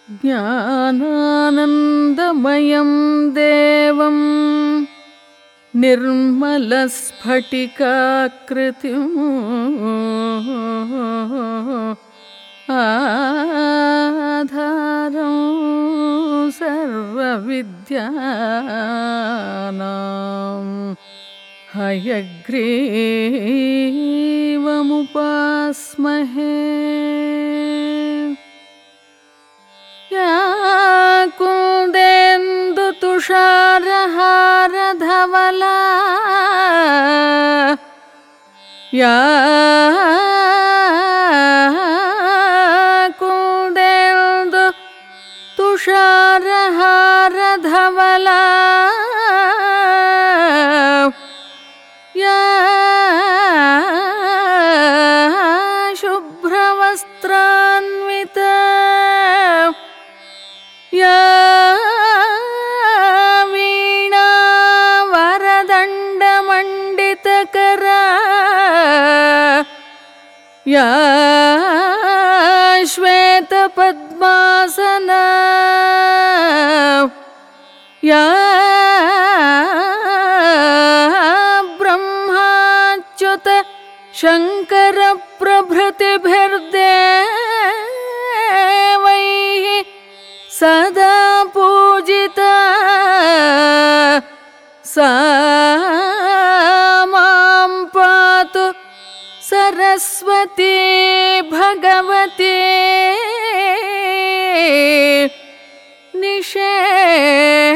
ज्ञानानन्दमयं देवं निर्मलस्फटिकाकृतिम् आधारं सर्वविद्यानां हयग्रीवमुपास्महे। या कुन्देन्दुतुषारहारधवला या कुन्देन्दुतुषारहारधवला या शुभ्रवस्त्रान्विता या वीणावरदण्डमण्डितकरा या श्वेतपद्मासना या ब्रह्माच्युत शङ्करप्रभृतिभिर्देवैः सदा पूजिता सा मां पातु सरस्वती भगवती निषेविता।